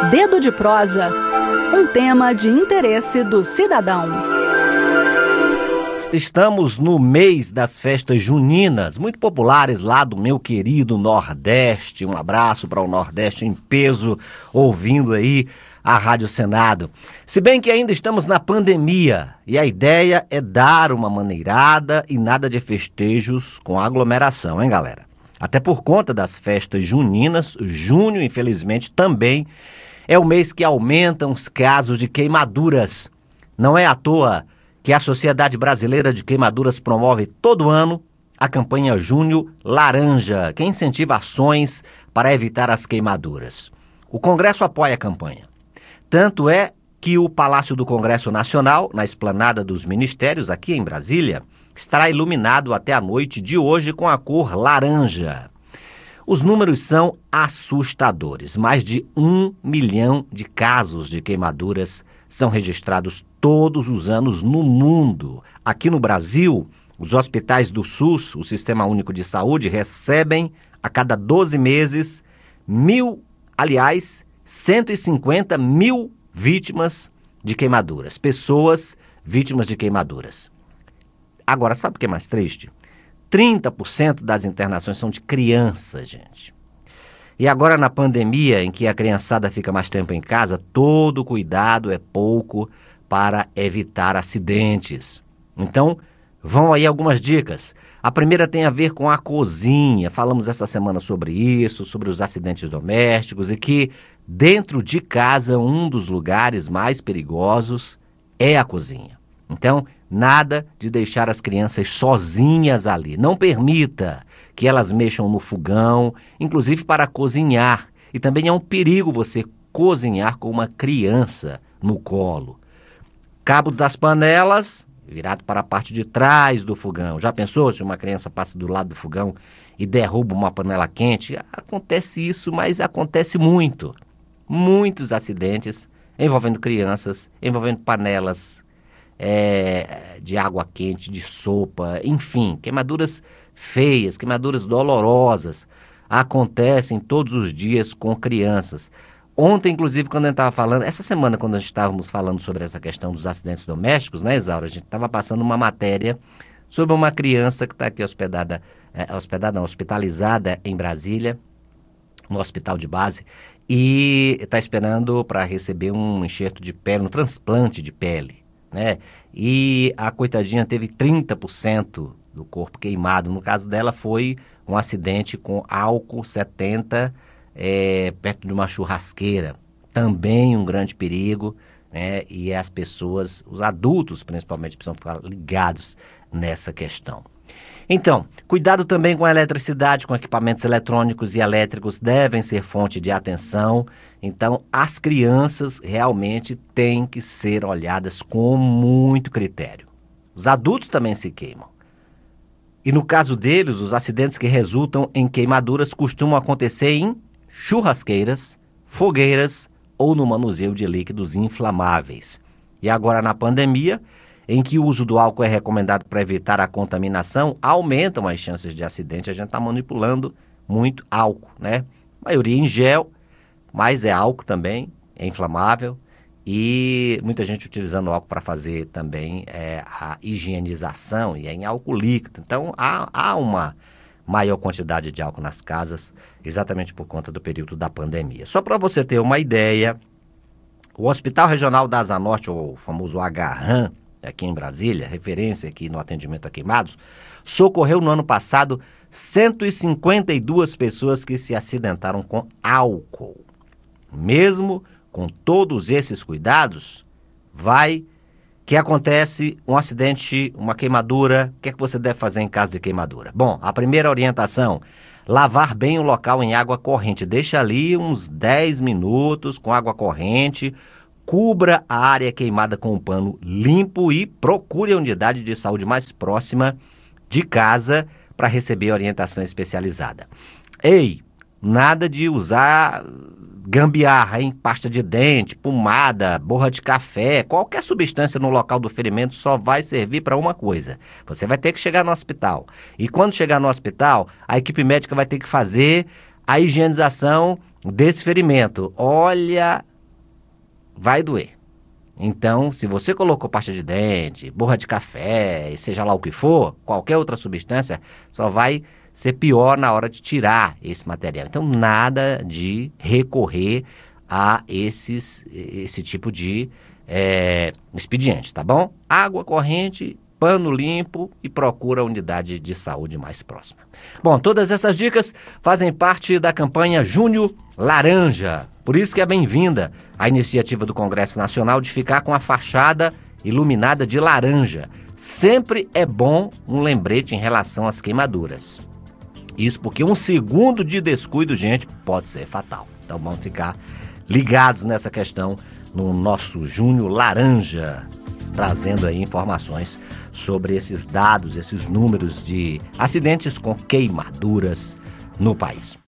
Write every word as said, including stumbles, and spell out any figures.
Dedo de prosa, um tema de interesse do cidadão. Estamos no mês das festas juninas, muito populares lá do meu querido Nordeste. Um abraço para o Nordeste em peso, ouvindo aí a Rádio Senado. Se bem que ainda estamos na pandemia e a ideia é dar uma maneirada e nada de festejos com aglomeração, hein, galera? Até por conta das festas juninas, junho, infelizmente, também é o mês que aumentam os casos de queimaduras. Não é à toa que a Sociedade Brasileira de Queimaduras promove todo ano a campanha Junho Laranja, que incentiva ações para evitar as queimaduras. O Congresso apoia a campanha. Tanto é que o Palácio do Congresso Nacional, na Esplanada dos Ministérios, aqui em Brasília, estará iluminado até a noite de hoje com a cor laranja. Os números são assustadores. Mais de um milhão de casos de queimaduras são registrados todos os anos no mundo. Aqui no Brasil, os hospitais do SUS, o Sistema Único de Saúde, recebem a cada doze meses mil, aliás, cento e cinquenta mil vítimas de queimaduras, pessoas vítimas de queimaduras. Agora, sabe o que é mais triste? trinta por cento das internações são de crianças, gente. E agora na pandemia, em que a criançada fica mais tempo em casa, todo cuidado é pouco para evitar acidentes. Então, vão aí algumas dicas. A primeira tem a ver com a cozinha. Falamos essa semana sobre isso, sobre os acidentes domésticos e que dentro de casa um dos lugares mais perigosos é a cozinha. Então, nada de deixar as crianças sozinhas ali. Não permita que elas mexam no fogão, inclusive para cozinhar. E também é um perigo você cozinhar com uma criança no colo. Cabo das panelas virado para a parte de trás do fogão. Já pensou se uma criança passa do lado do fogão e derruba uma panela quente? Acontece isso, mas acontece muito. Muitos acidentes envolvendo crianças, envolvendo panelas É, de água quente, de sopa, enfim, queimaduras feias, queimaduras dolorosas, acontecem todos os dias com crianças. Ontem, inclusive, quando a gente estava falando, essa semana, quando a gente estávamos falando sobre essa questão dos acidentes domésticos, né, Isaura, a gente estava passando uma matéria sobre uma criança que está aqui hospedada, é, hospedada, não, hospitalizada em Brasília, no hospital de base, e está esperando para receber um enxerto de pele, um transplante de pele. Né? E a coitadinha teve trinta por cento do corpo queimado. No caso dela foi um acidente com álcool setenta é, perto de uma churrasqueira. Também um grande perigo, né? E as pessoas, os adultos principalmente, precisam ficar ligados nessa questão. Então, cuidado também com a eletricidade, com equipamentos eletrônicos e elétricos devem ser fonte de atenção. Então, as crianças realmente têm que ser olhadas com muito critério. Os adultos também se queimam. E no caso deles, os acidentes que resultam em queimaduras costumam acontecer em churrasqueiras, fogueiras ou no manuseio de líquidos inflamáveis. E agora na pandemia, em que o uso do álcool é recomendado para evitar a contaminação, aumentam as chances de acidente. A gente está manipulando muito álcool, né? A maioria em gel, mas é álcool também, é inflamável. E muita gente utilizando álcool para fazer também é, a higienização, e é em álcool líquido. Então, há, há uma maior quantidade de álcool nas casas, exatamente por conta do período da pandemia. Só para você ter uma ideia, o Hospital Regional da Asa Norte, o famoso H-RAM, aqui em Brasília, referência aqui no atendimento a queimados, socorreu no ano passado cento e cinquenta e duas pessoas que se acidentaram com álcool. Mesmo com todos esses cuidados, vai que acontece um acidente, uma queimadura. O que é que você deve fazer em caso de queimadura? Bom, a primeira orientação, lavar bem o local em água corrente. Deixa ali uns dez minutos com água corrente. Cubra a área queimada com um pano limpo e procure a unidade de saúde mais próxima de casa para receber orientação especializada. Ei, nada de usar gambiarra, hein? Pasta de dente, pomada, borra de café, qualquer substância no local do ferimento só vai servir para uma coisa. Você vai ter que chegar no hospital. E quando chegar no hospital, a equipe médica vai ter que fazer a higienização desse ferimento. Olha vai doer. Então, se você colocou pasta de dente, borra de café, seja lá o que for, qualquer outra substância, só vai ser pior na hora de tirar esse material. Então, nada de recorrer a esses, esse tipo de é, expediente, tá bom? Água corrente, pano limpo e procura a unidade de saúde mais próxima. Bom, todas essas dicas fazem parte da campanha Junho Laranja. Por isso que é bem-vinda a iniciativa do Congresso Nacional de ficar com a fachada iluminada de laranja. Sempre é bom um lembrete em relação às queimaduras. Isso porque um segundo de descuido, gente, pode ser fatal. Então vamos ficar ligados nessa questão no nosso Junho Laranja, trazendo aí informações sobre esses dados, esses números de acidentes com queimaduras no país.